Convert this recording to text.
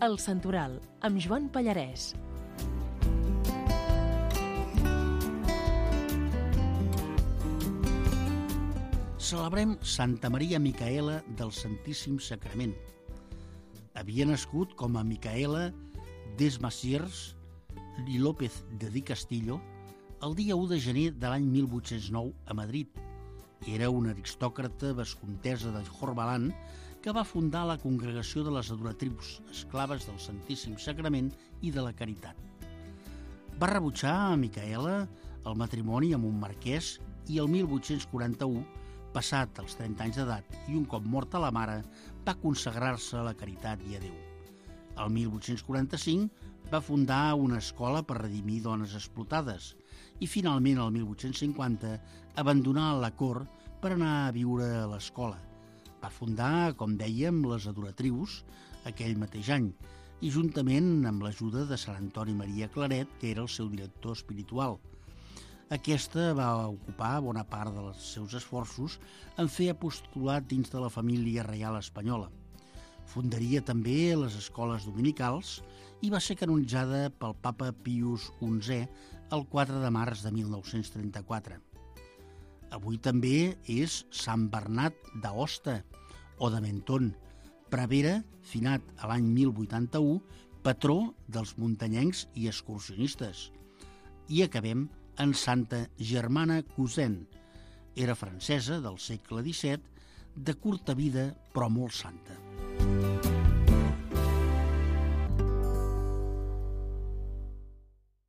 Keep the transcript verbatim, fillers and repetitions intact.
El Santoral, amb Joan Pallarès. Celebrem Santa Maria Micaela del Santíssim Sacrament. Havia nascut com a Micaela Desmasiers i López de Di Castillo el dia u de gener de l'any mil vuit-cents nou a Madrid. Era una aristòcrata vescontesa de Horbalan que va fundar la Congregació de les Adoratrius Esclaves del Santíssim Sacrament i de la Caritat. Va rebutjar a Micaela el matrimoni amb un marquès i el mil vuit-cents quaranta-u, passat els trenta anys d'edat i un cop morta la mare, va consagrar-se a la caritat i a Déu. El mil vuit-cents quaranta-cinc va fundar una escola per redimir dones explotades i finalment el mil vuit-cents cinquanta abandonà la cort per anar a viure a l'escola. Va fundar, com dèiem, les Adoratrius aquell mateix any i juntament amb l'ajuda de Sant Antoni Maria Claret, que era el seu director espiritual. Aquesta va ocupar bona part dels seus esforços en fer apostolat dins de la família reial espanyola. Fundaria també les escoles dominicals i va ser canonitzada pel papa Pius onzè el quatre de març de mil nou-cents trenta-quatre. Avui també és Sant Bernat d'Aosta o de Menton, prevere, finat a l'any mil vuitanta-u, patró dels muntanyencs i excursionistes. I acabem en Santa Germana Cousin. Era francesa del segle disset, de curta vida però molt santa.